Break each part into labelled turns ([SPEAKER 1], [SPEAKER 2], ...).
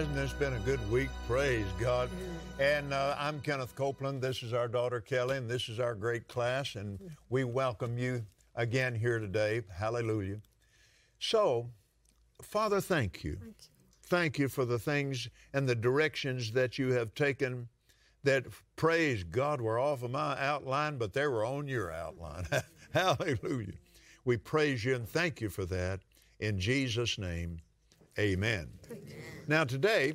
[SPEAKER 1] hasn't this been a good week? Praise God. And I'm Kenneth Copeland. This is our daughter Kelly, and this is our great class, and we welcome you again here today. Hallelujah. So, Father, thank you. Thank you. Thank you for the things and the directions that you have taken that, praise God, were off of my outline, but they were on your outline. Hallelujah. We praise you and thank you for that. In Jesus' name, amen. Now today,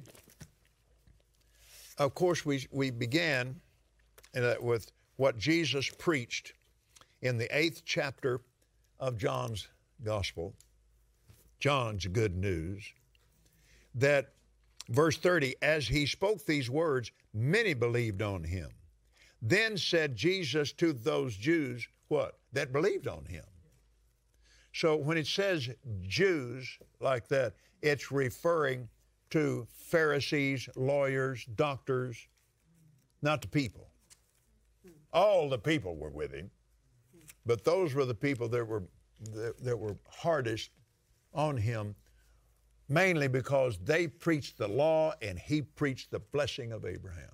[SPEAKER 1] of course, we began with what Jesus preached in the 8th chapter of John's Gospel, John's good news, that verse 30, as he spoke these words, many believed on him. Then said Jesus to those Jews, what? That believed on him. So when it says Jews like that, it's referring to Pharisees, lawyers, doctors, not the people. All the people were with him, but those were the people that were hardest on him, mainly because they preached the law and he preached the blessing of Abraham.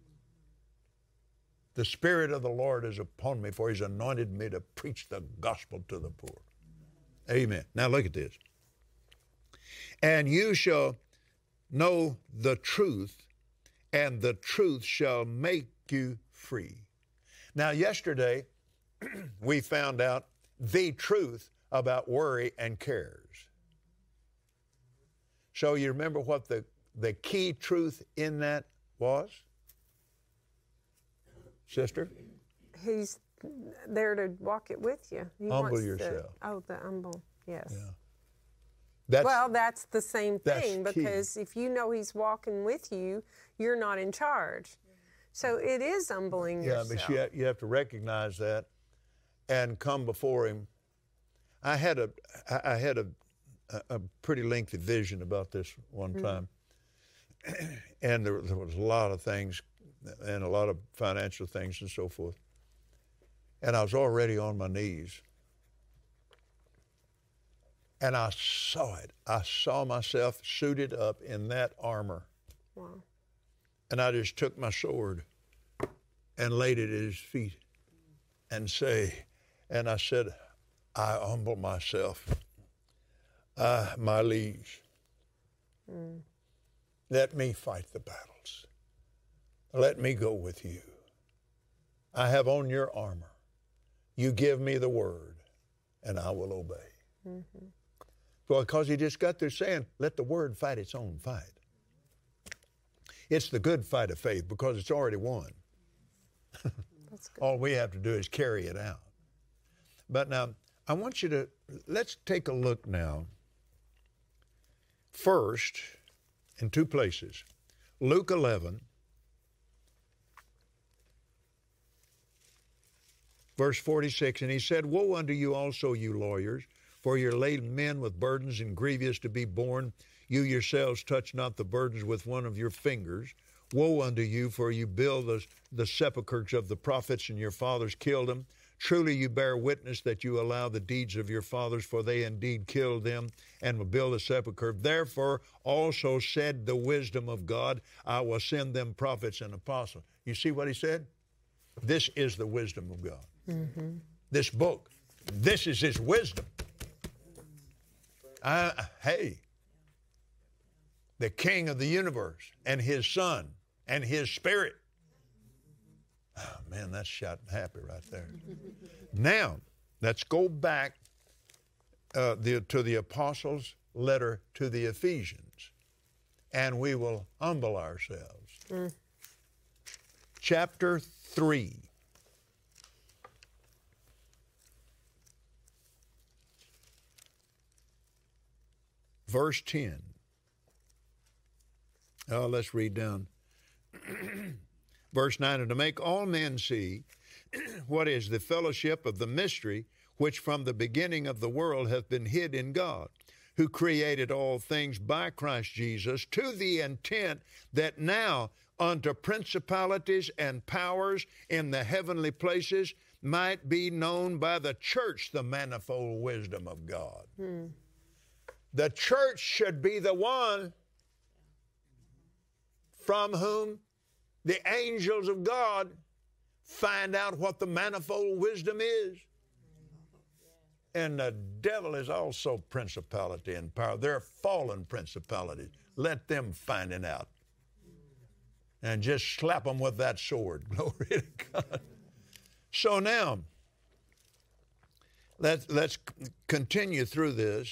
[SPEAKER 1] The Spirit of the Lord is upon me, for he's anointed me to preach the gospel to the poor. Amen. Now look at this. And you shall know the truth, and the truth shall make you free. Now yesterday, we found out the truth about worry and cares. So you remember what the key truth in that was? Sister?
[SPEAKER 2] He's there to walk it with you. He
[SPEAKER 1] humble yourself.
[SPEAKER 2] The humble, yes.
[SPEAKER 1] Yeah.
[SPEAKER 2] That's the same thing, because if you know he's walking with you, you're not in charge. So it is humbling yourself.
[SPEAKER 1] Yeah, but you have to recognize that and come before him. I had a pretty lengthy vision about this one time. And there was a lot of things and a lot of financial things and so forth. And I was already on my knees. And I saw it. I saw myself suited up in that armor.
[SPEAKER 2] Wow.
[SPEAKER 1] And I just took my sword and laid it at his feet and I said, I humble myself, my liege. Let me fight the battles. Let me go with you. I have on your armor. You give me the word, and I will obey. Mm-hmm. Because he just got there saying, let the word fight its own fight. It's the good fight of faith because it's already won.
[SPEAKER 2] That's good.
[SPEAKER 1] All we have to do is carry it out. But now, I want you to, let's take a look now. First, in two places. Luke 11, verse 46, and he said, woe unto you also, you lawyers, for you're laden men with burdens and grievous to be borne. You yourselves touch not the burdens with one of your fingers. Woe unto you, for you build the sepulchres of the prophets, and your fathers killed them. Truly you bear witness that you allow the deeds of your fathers, for they indeed killed them, and will build a sepulchre. Therefore also said the wisdom of God, I will send them prophets and apostles. You see what he said? This is the wisdom of God. Mm-hmm. This book, this is his wisdom. Hey, the King of the universe and his Son and his Spirit. Oh, man, that's shouting happy right there. Now, let's go back to the Apostles' letter to the Ephesians, and we will humble ourselves. Chapter 3. Verse 10. Oh, let's read down. Verse 9, and to make all men see what is the fellowship of the mystery which from the beginning of the world hath been hid in God, who created all things by Christ Jesus, to the intent that now unto principalities and powers in the heavenly places might be known by the church the manifold wisdom of God. The church should be the one from whom the angels of God find out what the manifold wisdom is. And the devil is also principality and power. They're fallen principalities. Let them find it out. And just slap them with that sword. Glory to God. So now, let's continue through this.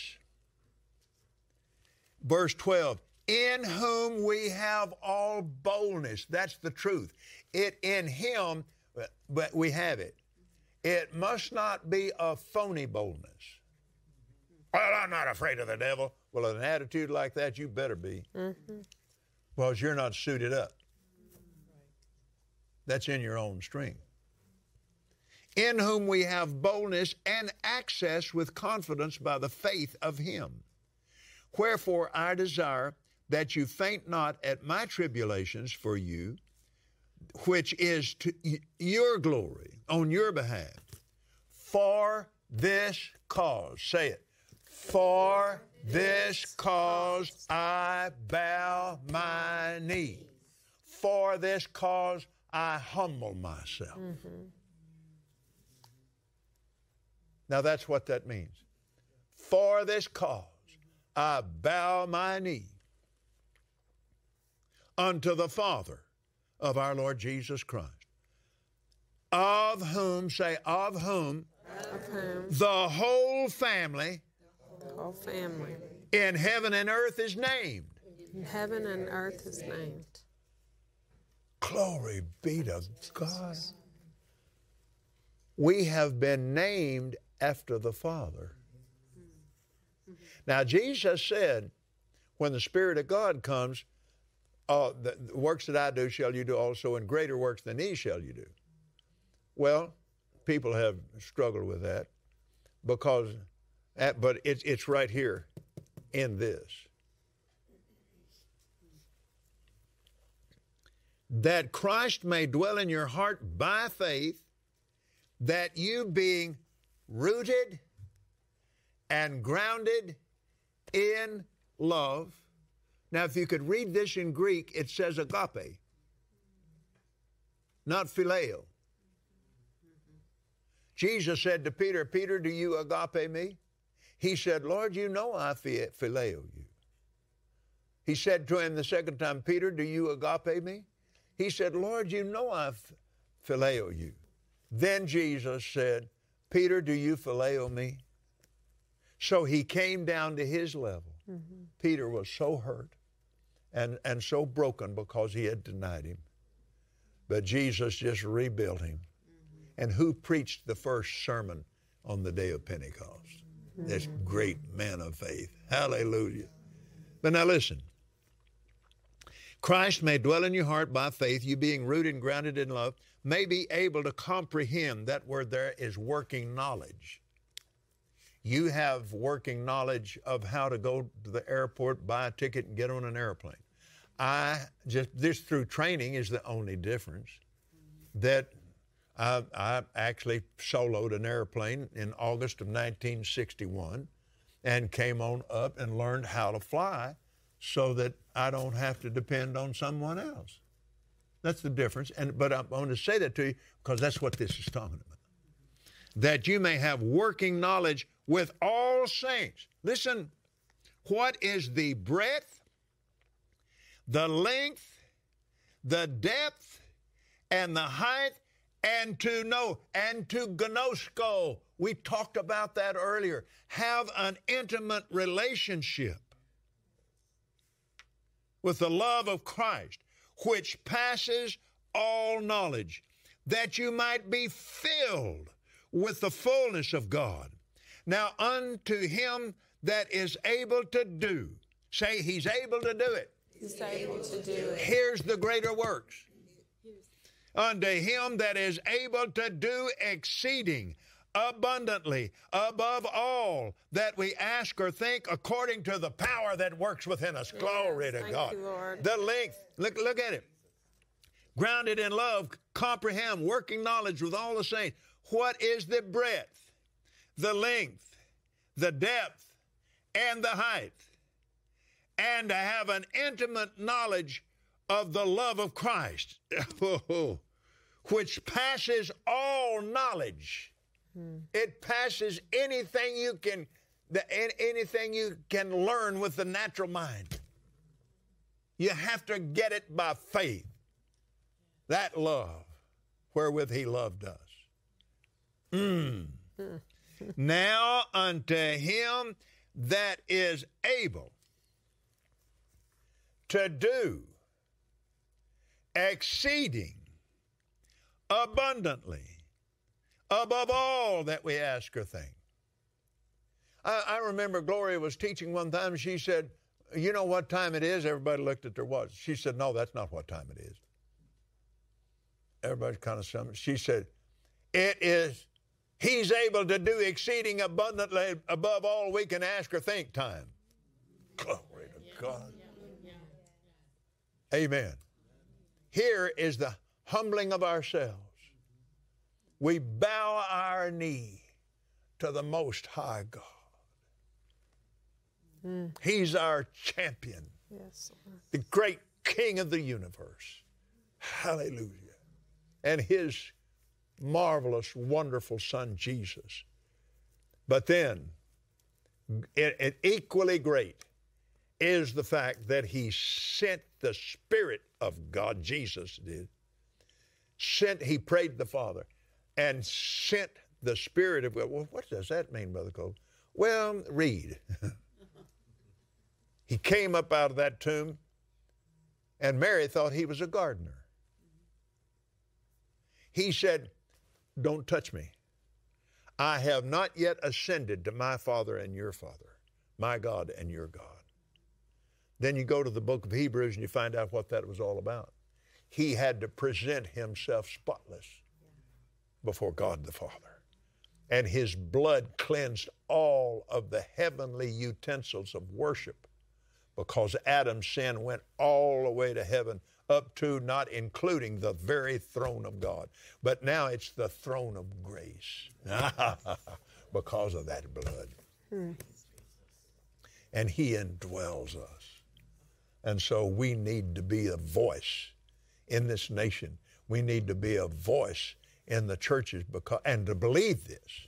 [SPEAKER 1] Verse 12, in whom we have all boldness. That's the truth. In him, but we have it. It must not be a phony boldness. Well, I'm not afraid of the devil. Well, an attitude like that, you better be. Mm-hmm. Because you're not suited up. That's in your own strength. In whom we have boldness and access with confidence by the faith of him. Wherefore I desire that you faint not at my tribulations for you, which is to your glory on your behalf. For this cause, say it, for this cause I bow my knee. For this cause I humble myself. Mm-hmm. Now that's what that means. For this cause I bow my knee unto the Father of our Lord Jesus Christ, of whom, say, of whom, the whole family, in heaven and earth is named.
[SPEAKER 2] In heaven and earth is named.
[SPEAKER 1] Glory be to God. We have been named after the Father. Now, Jesus said, when the Spirit of God comes, the works that I do shall you do also, and greater works than these shall you do. Well, people have struggled with that because, but it's right here in this. That Christ may dwell in your heart by faith, that you being rooted and grounded in love. Now, if you could read this in Greek, it says agape, not phileo. Jesus said to Peter, Peter, do you agape me? He said, Lord, you know I phileo you. He said to him the second time, Peter, do you agape me? He said, Lord, you know I phileo you. Then Jesus said, Peter, do you phileo me? So he came down to his level. Mm-hmm. Peter was so hurt and so broken because he had denied him. But Jesus just rebuilt him. Mm-hmm. And who preached the first sermon on the day of Pentecost? Mm-hmm. This great man of faith. Hallelujah. But now listen. Christ may dwell in your heart by faith, you being rooted and grounded in love, may be able to comprehend. That word there is working knowledge. You have working knowledge of how to go to the airport, buy a ticket, and get on an airplane. This through training is the only difference. That I actually soloed an airplane in August of 1961 and came on up and learned how to fly so that I don't have to depend on someone else. That's the difference. But I'm going to say that to you because that's what this is talking about. That you may have working knowledge with all saints. Listen, what is the breadth, the length, the depth, and the height, and to know, and to gnosko. We talked about that earlier. Have an intimate relationship with the love of Christ, which passes all knowledge, that you might be filled with the fullness of God. Now unto him that is able to do. Say, he's able to do it.
[SPEAKER 2] He's able to do it.
[SPEAKER 1] Here's the greater works. Unto him that is able to do exceeding abundantly above all that we ask or think, according to the power that works within us. Glory to God.
[SPEAKER 2] You, Lord.
[SPEAKER 1] The length, look at it. Grounded in love, comprehend, working knowledge with all the saints. What is the breadth, the length, the depth, and the height? And to have an intimate knowledge of the love of Christ, which passes all knowledge. It passes anything you can learn with the natural mind. You have to get it by faith. That love wherewith he loved us. Now unto him that is able to do exceeding abundantly above all that we ask or think. I remember Gloria was teaching one time. She said, you know what time it is? Everybody looked at their watch. She said, no, that's not what time it is. Everybody kind of summoned. She said, it is, he's able to do exceeding abundantly above all we can ask or think time. Glory to God. Amen. Here is the humbling of ourselves. We bow our knee to the Most High God. He's our champion.
[SPEAKER 2] Yes, Lord.
[SPEAKER 1] The great King of the universe. Hallelujah. And his marvelous, wonderful Son, Jesus. But then, it equally great is the fact that he sent the Spirit of God, Jesus did. He prayed the Father and sent the Spirit of God. Well, what does that mean, Brother Cole? Well, read. He came up out of that tomb, and Mary thought he was a gardener. He said, don't touch me. I have not yet ascended to my Father and your Father, my God and your God. Then you go to the book of Hebrews and you find out what that was all about. He had to present himself spotless before God the Father. And his blood cleansed all of the heavenly utensils of worship, because Adam's sin went all the way to heaven, up to, not including, the very throne of God. But now it's the throne of grace because of that blood. And he indwells us. And so we need to be a voice in this nation. We need to be a voice in the churches, and to believe this.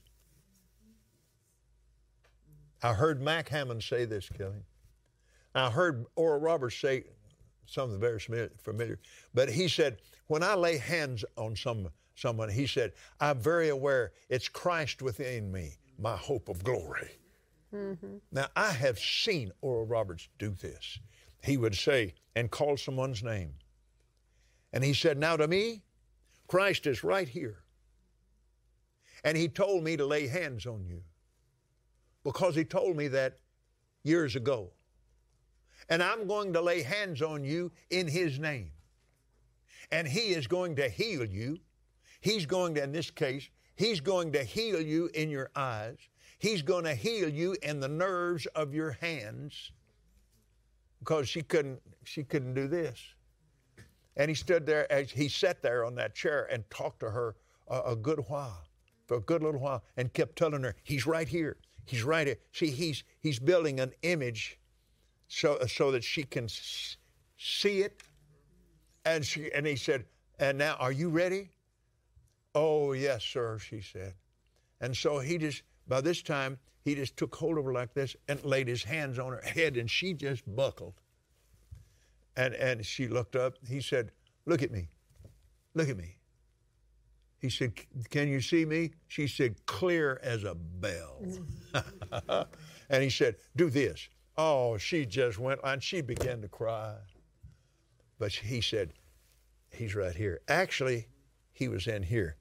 [SPEAKER 1] I heard Mac Hammond say this, Kelly. I heard Oral Roberts say something very familiar, but he said, when I lay hands on someone, he said, I'm very aware it's Christ within me, my hope of glory. Mm-hmm. Now, I have seen Oral Roberts do this. He would say, and call someone's name. And he said, now to me, Christ is right here. And he told me to lay hands on you, because he told me that years ago. And I'm going to lay hands on you in his name. And he is going to heal you. He's going to, in this case, he's going to heal you in your eyes. He's going to heal you in the nerves of your hands, because she couldn't do this. And he stood there, as he sat there on that chair and talked to her for a good little while, and kept telling her, he's right here. He's right here. See, he's building an image so that she can see it. And he said, and now, are you ready? Oh, yes, sir, she said. And so by this time, he just took hold of her like this and laid his hands on her head, and she just buckled. And she looked up. He said, look at me. Look at me. He said, can you see me? She said, clear as a bell. And he said, do this. Oh, she just went, and she began to cry. But he said, he's right here. Actually, he was in here,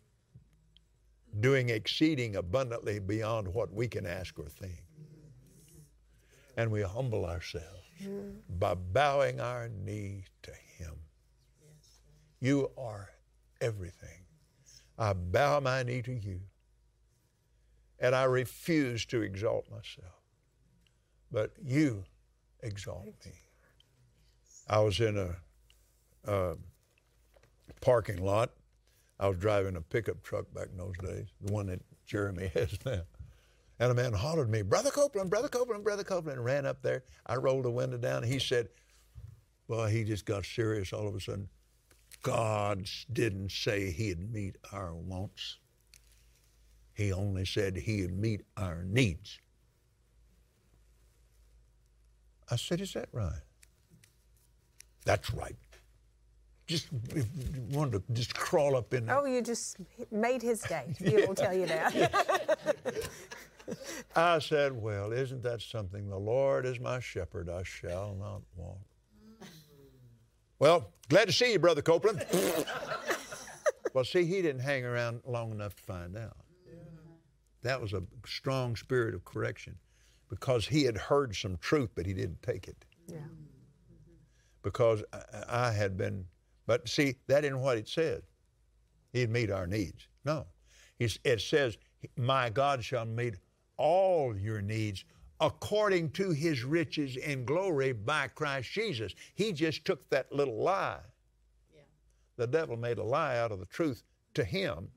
[SPEAKER 1] doing exceeding abundantly beyond what we can ask or think. And we humble ourselves by bowing our knee to him. You are everything. I bow my knee to you, and I refuse to exalt myself. But you exalt me. I was in a parking lot. I was driving a pickup truck back in those days, the one that Jeremy has now. And a man hollered at me, Brother Copeland, Brother Copeland, Brother Copeland, and ran up there. I rolled the window down, and he said, Well, he just got serious all of a sudden. God didn't say he'd meet our wants. He only said he'd meet our needs. I said, is that right? That's right. Just wanted to just crawl up in there.
[SPEAKER 2] Oh, you just made his day. He'll tell you that.
[SPEAKER 1] I said, well, isn't that something? The Lord is my shepherd, I shall not want. Well, glad to see you, Brother Copeland. Well, see, he didn't hang around long enough to find out. That was a strong spirit of correction because he had heard some truth, but he didn't take it.
[SPEAKER 2] Yeah.
[SPEAKER 1] Because I had been, but see, that isn't what it said. He'd meet our needs. No. It says, my God shall meet all your needs according to his riches in glory by Christ Jesus. He just took that little lie. Yeah. The devil made a lie out of the truth to him.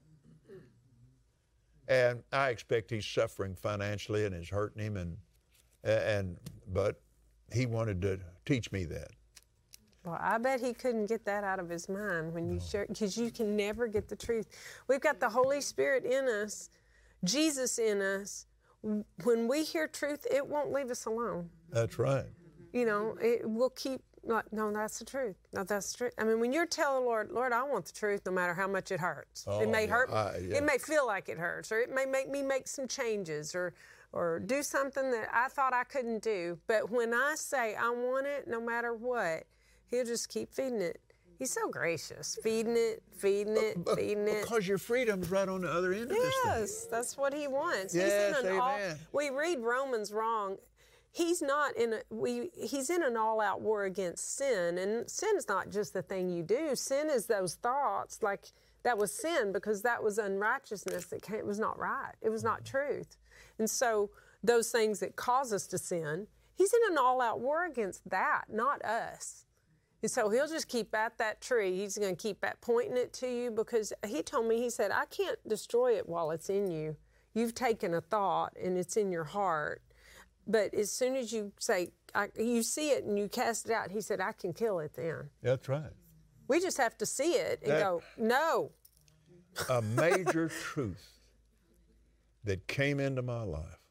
[SPEAKER 1] And I expect he's suffering financially and it's hurting him, but he wanted to teach me that.
[SPEAKER 2] Well, I bet he couldn't get that out of his mind when you share, because you can never get the truth. We've got the Holy Spirit in us, Jesus in us. When we hear truth, it won't leave us alone.
[SPEAKER 1] That's right.
[SPEAKER 2] You know, it will keep, like, no, that's the truth. No, that's the truth. I mean, when you're telling the Lord, I want the truth no matter how much it hurts.
[SPEAKER 1] Oh,
[SPEAKER 2] it may hurt,
[SPEAKER 1] yeah.
[SPEAKER 2] It may feel like it hurts, or it may make me make some changes, or do something that I thought I couldn't do. But when I say I want it no matter what, he'll just keep feeding it. He's so gracious, feeding it.
[SPEAKER 1] Because your freedom's right on the other end of this thing.
[SPEAKER 2] Yes, that's what he wants.
[SPEAKER 1] Yes, amen.
[SPEAKER 2] We read Romans wrong. He's in an all-out war against sin, and sin's not just the thing you do. Sin is those thoughts, like that was sin because that was unrighteousness. It was not right. It was not truth. And so those things that cause us to sin, he's in an all-out war against that, not us. And so he'll just keep at that tree. He's going to keep at pointing it to you because he told me, he said, I can't destroy it while it's in you. You've taken a thought and it's in your heart. But as soon as you say, you see it and you cast it out, he said, I can kill it then.
[SPEAKER 1] That's right.
[SPEAKER 2] We just have to see it and go, no.
[SPEAKER 1] A major truth that came into my life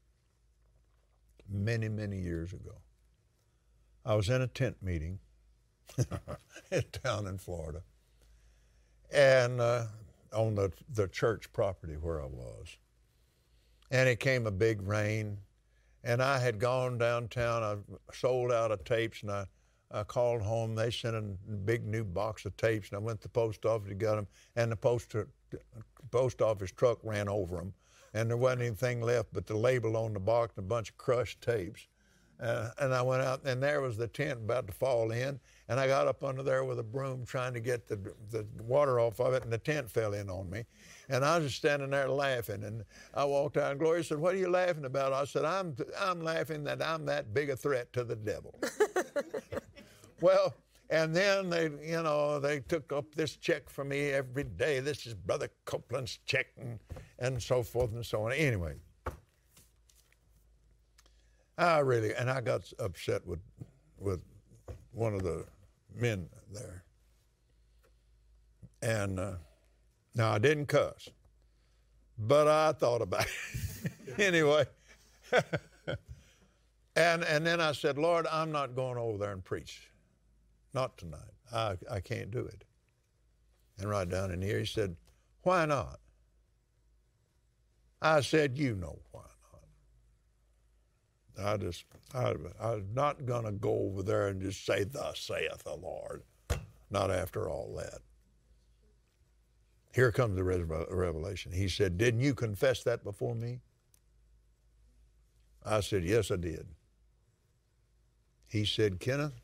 [SPEAKER 1] many, many years ago. I was in a tent meeting down in Florida, and on the church property where I was. And it came a big rain, and I had gone downtown. I sold out of tapes, and I called home. They sent a big new box of tapes, and I went to the post office to get them, and the post office truck ran over them, and there wasn't anything left but the label on the box and a bunch of crushed tapes. And I went out, and there was the tent about to fall in, and I got up under there with a broom trying to get the water off of it, and the tent fell in on me. And I was just standing there laughing, and I walked out, and Gloria said, what are you laughing about? I said, I'm laughing that I'm that big a threat to the devil. Well, and then they took up this check for me every day. This is Brother Copeland's check, and so forth and so on. Anyway. I got upset with one of the men there. And now I didn't cuss, but I thought about it. Anyway. and then I said, Lord, I'm not going over there and preach. Not tonight. I can't do it. And right down in here, he said, why not? I said, you know why. I'm not going to go over there and just say, thus saith the Lord. Not after all that. Here comes the revelation. He said, didn't you confess that before me? I said, yes, I did. He said, Kenneth,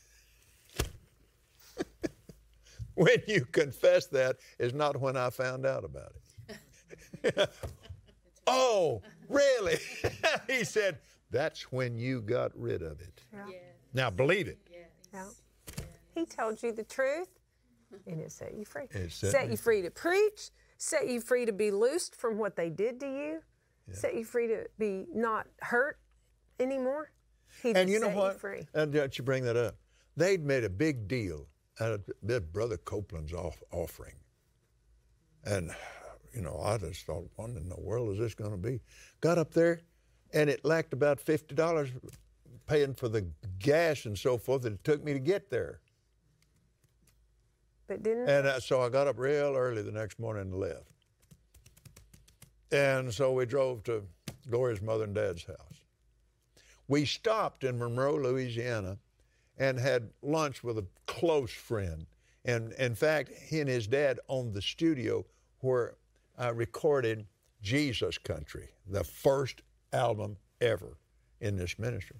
[SPEAKER 1] when you confess that is not when I found out about it. Oh, really? He said, that's when you got rid of it. Yeah. Now believe it.
[SPEAKER 2] Yeah. He told you the truth, and it set you free.
[SPEAKER 1] It
[SPEAKER 2] set you free to preach, set you free to be loosed from what they did to you, set you free to be not hurt anymore. He
[SPEAKER 1] and you know
[SPEAKER 2] set
[SPEAKER 1] what?
[SPEAKER 2] You free.
[SPEAKER 1] And you bring that up. they'd made a big deal out of Brother Copeland's offering. And, you know, I just thought, what in the world is this going to be? Got up there, and it lacked about $50 paying for the gas and so forth that it took me to get there.
[SPEAKER 2] But didn't...
[SPEAKER 1] And so I got up real early the next morning and left. And so we drove to Gloria's mother and dad's house. We stopped in Monroe, Louisiana, and had lunch with a close friend. And in fact, he and his dad owned the studio where I recorded Jesus Country, the first album ever in this ministry.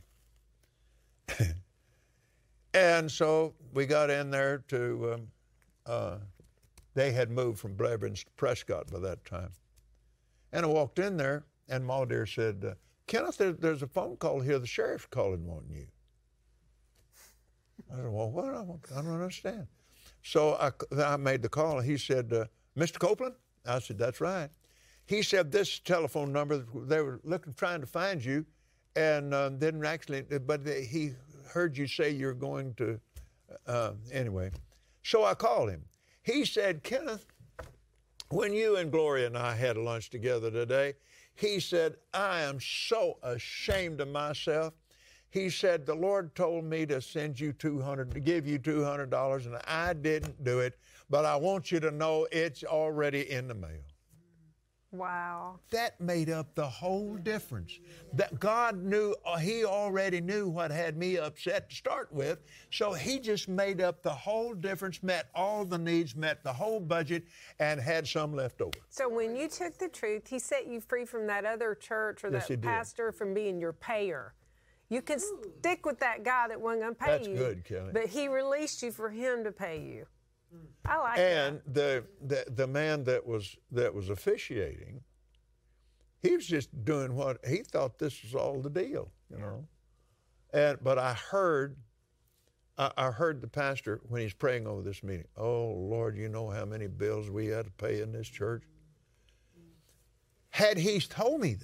[SPEAKER 1] And so we got in there to, they had moved from Blevins to Prescott by that time. And I walked in there, and Ma dear said, Kenneth, there's a phone call here. The sheriff's calling wanting you. I said, well, what? I don't understand. So I made the call, and he said, Mr. Copeland? I said, that's right. He said, this telephone number, they were trying to find you, and didn't actually, but he heard you say you're going to, anyway. So I called him. He said, Kenneth, when you and Gloria and I had lunch together today, he said, I am so ashamed of myself. He said, the Lord told me to send you to give you $200, and I didn't do it, but I want you to know it's already in the mail.
[SPEAKER 2] Wow.
[SPEAKER 1] That made up the whole difference. That God knew, he already knew what had me upset to start with, so he just made up the whole difference, met all the needs, met the whole budget, and had some left over.
[SPEAKER 2] So when you took the truth, he set you free from that other church or
[SPEAKER 1] Yes,
[SPEAKER 2] that pastor from being your payer. You can stick with that guy that wasn't going to pay you.
[SPEAKER 1] That's good, Kelly.
[SPEAKER 2] But he released you for him to pay you. I like
[SPEAKER 1] and
[SPEAKER 2] that.
[SPEAKER 1] And the man that was officiating, he was just doing what he thought this was all the deal, you know. But I heard the pastor when he's praying over this meeting. Oh Lord, you know how many bills we had to pay in this church. Had he told me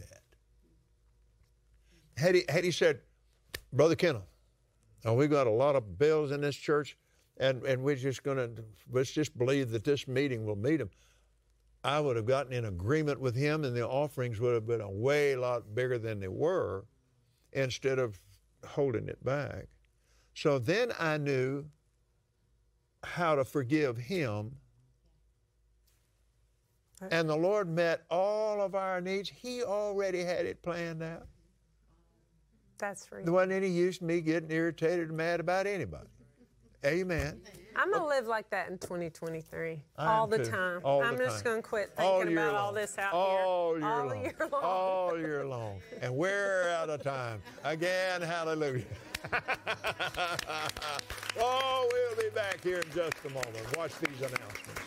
[SPEAKER 1] that, had he said, Brother Kenneth, we've got a lot of bills in this church, and let's just believe that this meeting will meet them, I would have gotten in agreement with him, and the offerings would have been a lot bigger than they were, instead of holding it back. So then I knew how to forgive him, and the Lord met all of our needs. He already had it planned out.
[SPEAKER 2] That's free.
[SPEAKER 1] There wasn't any use in me getting irritated or mad about anybody. Amen.
[SPEAKER 2] I'm going to live like that in 2023. All the time. I'm just going to quit thinking about all this out here. All year long.
[SPEAKER 1] All year long. And we're out of time. Again, hallelujah. Oh, we'll be back here in just a moment. Watch these announcements.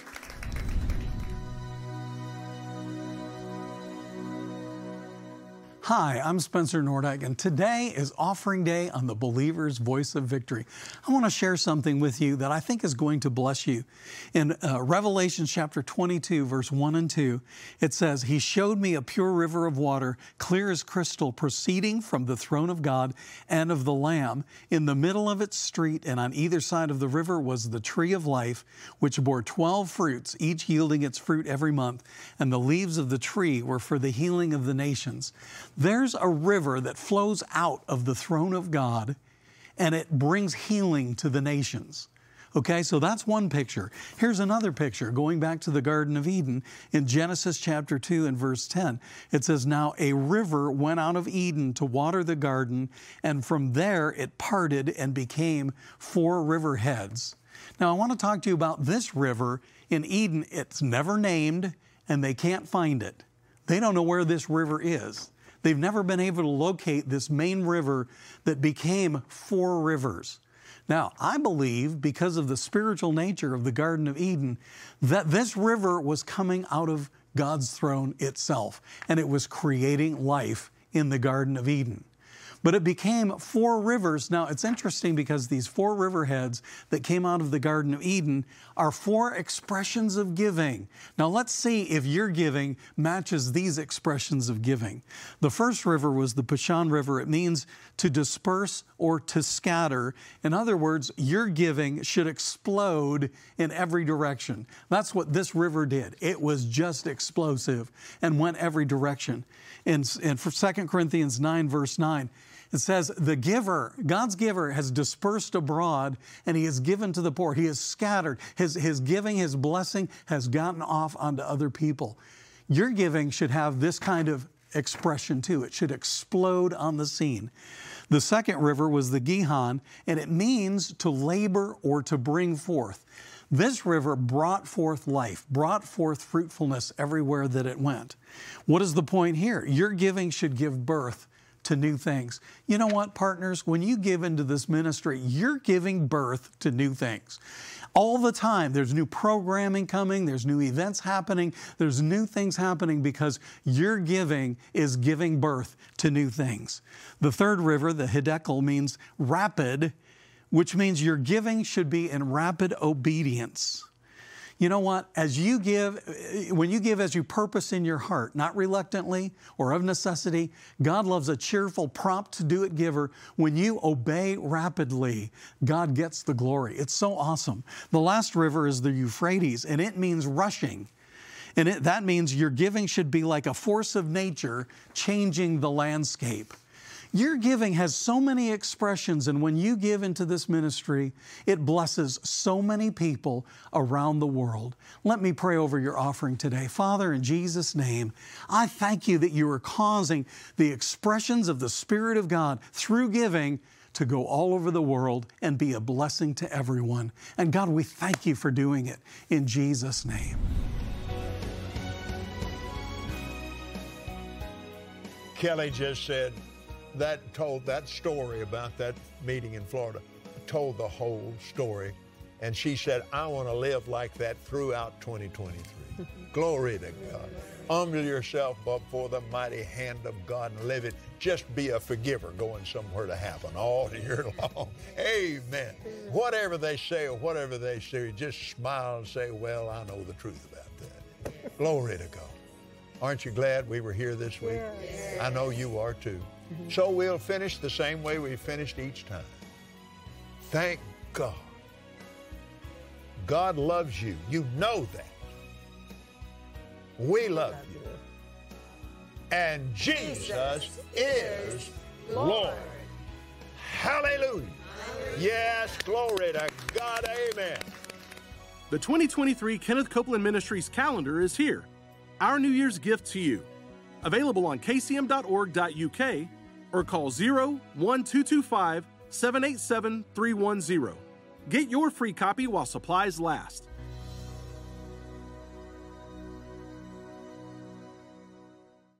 [SPEAKER 3] Hi, I'm Spencer Nordyke, and today is Offering Day on the Believer's Voice of Victory. I want to share something with you that I think is going to bless you. In Revelation chapter 22, verse 1 and 2, it says, He showed me a pure river of water, clear as crystal, proceeding from the throne of God and of the Lamb. In the middle of its street and on either side of the river was the tree of life, which bore 12 fruits, each yielding its fruit every month, and the leaves of the tree were for the healing of the nations. There's a river that flows out of the throne of God, and it brings healing to the nations. Okay, so that's one picture. Here's another picture, going back to the Garden of Eden. In Genesis chapter 2 and verse 10, it says, Now a river went out of Eden to water the garden, and from there it parted and became 4 river heads. Now I want to talk to you about this river in Eden. It's never named, and they can't find it. They don't know where this river is. They've never been able to locate this main river that became 4 rivers. Now, I believe, because of the spiritual nature of the Garden of Eden, that this river was coming out of God's throne itself, and it was creating life in the Garden of Eden. But it became 4 rivers. Now, it's interesting because these 4 riverheads that came out of the Garden of Eden are 4 expressions of giving. Now, let's see if your giving matches these expressions of giving. The first river was the Pishon River. It means to disperse or to scatter. In other words, your giving should explode in every direction. That's what this river did. It was just explosive and went every direction. In 2 Corinthians 9, verse 9, it says, the giver, God's giver, has dispersed abroad and he has given to the poor. He has scattered. His giving, his blessing has gotten off onto other people. Your giving should have this kind of expression too. It should explode on the scene. The second river was the Gihon, and it means to labor or to bring forth. This river brought forth life, brought forth fruitfulness everywhere that it went. What is the point here? Your giving should give birth to new things. You know what, partners? When you give into this ministry, you're giving birth to new things. All the time, there's new programming coming, there's new events happening, there's new things happening because your giving is giving birth to new things. The third river, the Hiddekel, means rapid, which means your giving should be in rapid obedience. You know what? As you give, when you give as you purpose in your heart, not reluctantly or of necessity, God loves a cheerful, prompt to do it giver. When you obey rapidly, God gets the glory. It's so awesome. The last river is the Euphrates, and it means rushing. And that means your giving should be like a force of nature changing the landscape. Your giving has so many expressions, and when you give into this ministry, it blesses so many people around the world. Let me pray over your offering today. Father, in Jesus' name, I thank you that you are causing the expressions of the Spirit of God through giving to go all over the world and be a blessing to everyone. And God, we thank you for doing it in Jesus' name.
[SPEAKER 1] Kelly just said, told that story about that meeting in Florida, told the whole story. And she said, I want to live like that throughout 2023. Glory to God. Humble yourself before the mighty hand of God and live it. Just be a forgiver going somewhere to happen all year long. Amen. Whatever they say or whatever they say, just smile and say, well, I know the truth about that. Glory to God. Aren't you glad we were here this week? Yes. I know you are too. So we'll finish the same way we finished each time. Thank God. God loves you. You know that. We love you. And Jesus is Lord. Hallelujah. Yes, glory to God. Amen.
[SPEAKER 4] The 2023 Kenneth Copeland Ministries calendar is here. Our New Year's gift to you. Available on kcm.org.uk or call 01225 787 310. Get your free copy while supplies last.